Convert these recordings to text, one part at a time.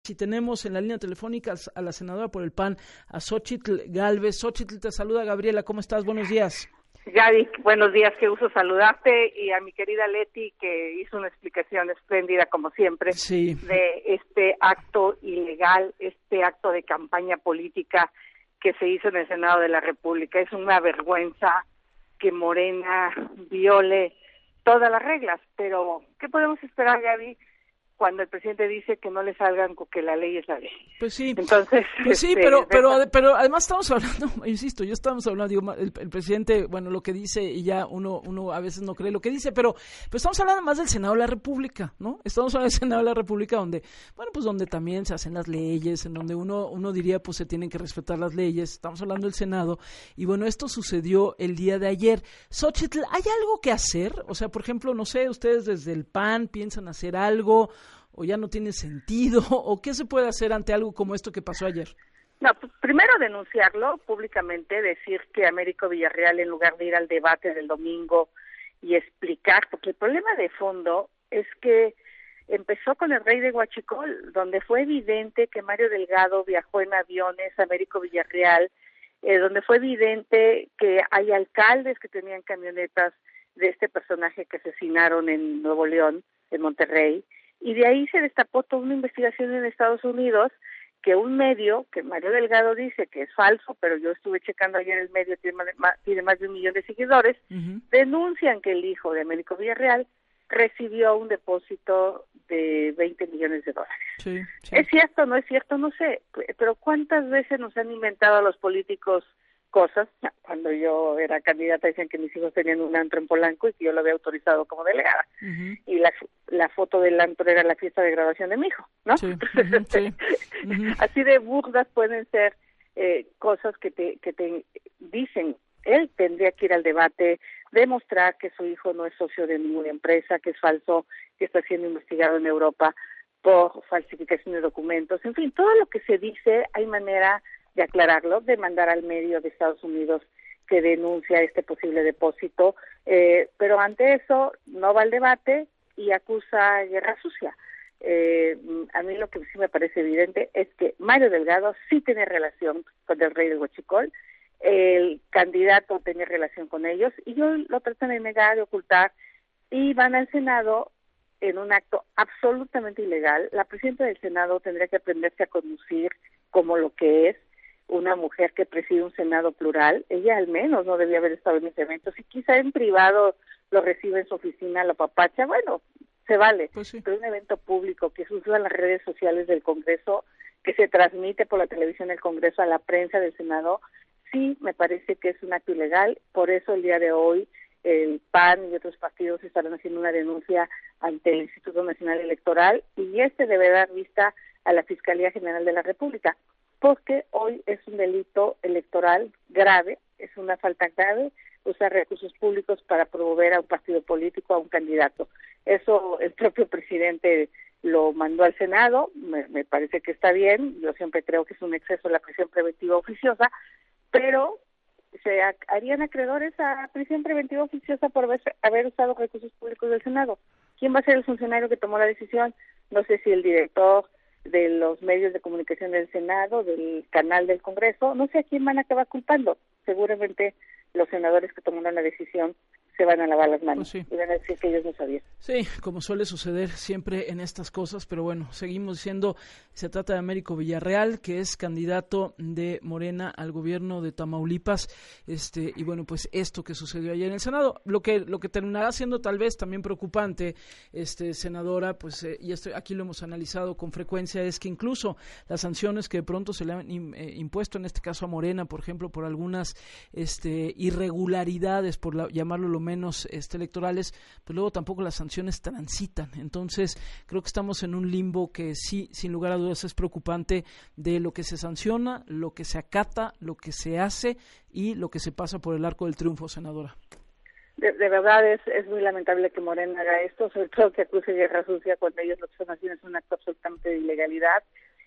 Si tenemos en la línea telefónica a la senadora por el PAN, a Xóchitl Gálvez. Xóchitl, te saluda Gabriela, ¿cómo estás? Buenos días. Gaby, buenos días, qué gusto saludarte, y a mi querida Leti, que hizo una explicación espléndida, como siempre, sí, de este acto ilegal, este acto de campaña política que se hizo en el Senado de la República. Es una vergüenza que Morena viole todas las reglas, pero ¿qué podemos esperar, Gaby, cuando el presidente dice que no le salgan con que la ley es la ley? Pues sí, entonces, pues sí, pero además estamos hablando, insisto, ya estamos hablando, digo, el presidente, bueno, lo que dice, y ya uno a veces no cree lo que dice, pero estamos hablando más del Senado de la República, ¿no? Estamos hablando del Senado de la República donde, bueno, pues donde también se hacen las leyes, en donde uno diría, pues se tienen que respetar las leyes. Estamos hablando del Senado, y bueno, esto sucedió el día de ayer. Xóchitl, ¿hay algo que hacer? O sea, por ejemplo, no sé, ustedes desde el PAN piensan hacer algo, o ya no tiene sentido, o qué se puede hacer ante algo como esto que pasó ayer. No, pues primero denunciarlo públicamente, decir que Américo Villarreal, en lugar de ir al debate del domingo y explicar, porque el problema de fondo es que empezó con el rey de Huachicol, donde fue evidente que Mario Delgado viajó en aviones a Américo Villarreal, donde fue evidente que hay alcaldes que tenían camionetas de este personaje que asesinaron en Nuevo León, en Monterrey, y de ahí se destapó toda una investigación en Estados Unidos, que un medio, que Mario Delgado dice que es falso, pero yo estuve checando ayer el medio, tiene más de 1 millón de seguidores, denuncian que el hijo de Américo Villarreal recibió un depósito de $20 millones. Sí. ¿Es cierto o no es cierto? No sé, pero ¿cuántas veces nos han inventado a los políticos cosas? Cuando yo era candidata decían que mis hijos tenían un antro en Polanco y que yo lo había autorizado como delegada. Y la foto del antro era la fiesta de graduación de mi hijo, ¿no? Sí. Así de burdas pueden ser cosas que te dicen. Él tendría que ir al debate, demostrar que su hijo no es socio de ninguna empresa, que es falso, que está siendo investigado en Europa por falsificación de documentos. En fin, todo lo que se dice hay manera de aclararlo, de mandar al medio de Estados Unidos que denuncia este posible depósito, pero ante eso no va al debate y acusa guerra sucia. A mí lo que sí me parece evidente es que Mario Delgado sí tiene relación con el rey del Huachicol, el candidato tenía relación con ellos, y ellos lo tratan de negar, de ocultar, y van al Senado en un acto absolutamente ilegal. La presidenta del Senado tendría que aprenderse a conducir como lo que es una mujer que preside un Senado plural. Ella al menos no debía haber estado en ese evento. Si quizá en privado lo recibe en su oficina, la papacha, bueno, se vale. Pues sí. Pero un evento público que se usa en las redes sociales del Congreso, que se transmite por la televisión del Congreso a la prensa del Senado, sí me parece que es un acto ilegal. Por eso el día de hoy el PAN y otros partidos estarán haciendo una denuncia ante el Instituto Nacional Electoral, y debe dar vista a la Fiscalía General de la República, porque hoy es un delito electoral grave, es una falta grave usar recursos públicos para promover a un partido político, a un candidato. Eso el propio presidente lo mandó al Senado, me parece que está bien. Yo siempre creo que es un exceso la prisión preventiva oficiosa, pero se harían acreedores a prisión preventiva oficiosa por haber usado recursos públicos del Senado. ¿Quién va a ser el funcionario que tomó la decisión? No sé si el director de los medios de comunicación del Senado, del canal del Congreso, no sé a quién van a acabar culpando. Seguramente los senadores que tomaron la decisión se van a lavar las manos, pues sí, y van a decir que ellos no sabían. Sí, como suele suceder siempre en estas cosas, pero bueno, seguimos diciendo, se trata de Américo Villarreal, que es candidato de Morena al gobierno de Tamaulipas, y bueno, pues esto que sucedió ayer en el Senado, lo que terminará siendo tal vez también preocupante, senadora, pues, y esto aquí lo hemos analizado con frecuencia, es que incluso las sanciones que de pronto se le han impuesto, en este caso a Morena, por ejemplo, por algunas irregularidades, por llamarlo lo menos electorales, pues luego tampoco las sanciones transitan. Entonces creo que estamos en un limbo que sí, sin lugar a dudas, es preocupante, de lo que se sanciona, lo que se acata, lo que se hace y lo que se pasa por el arco del triunfo, senadora. De verdad es muy lamentable que Morena haga esto, sobre todo que acuse guerra sucia cuando ellos lo que están haciendo es un acto absolutamente de ilegalidad.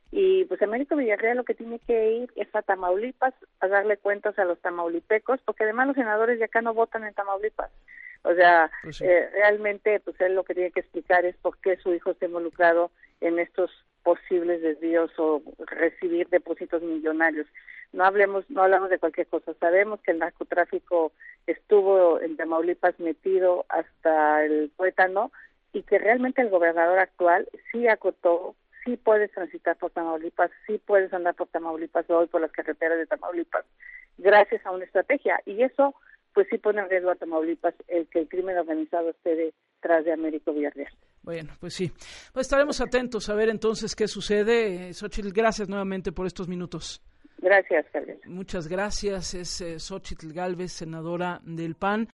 Y pues Américo Villarreal lo que tiene que ir es a Tamaulipas a darle cuentas a los tamaulipecos, porque además los senadores de acá no votan en Tamaulipas. O sea, pues sí, realmente pues él lo que tiene que explicar es por qué su hijo está involucrado en estos posibles desvíos o recibir depósitos millonarios. No hablamos de cualquier cosa. Sabemos que el narcotráfico estuvo en Tamaulipas metido hasta el tuétano y que realmente el gobernador actual sí acotó, sí puedes transitar por Tamaulipas, sí puedes andar por Tamaulipas hoy por las carreteras de Tamaulipas, gracias a una estrategia. Y eso, pues sí pone en riesgo a Tamaulipas el que el crimen organizado esté detrás de Américo Villarreal. Bueno, pues sí. Pues estaremos atentos a ver entonces qué sucede. Xóchitl, gracias nuevamente por estos minutos. Gracias, Carlos. Muchas gracias. Es Xóchitl Gálvez, senadora del PAN.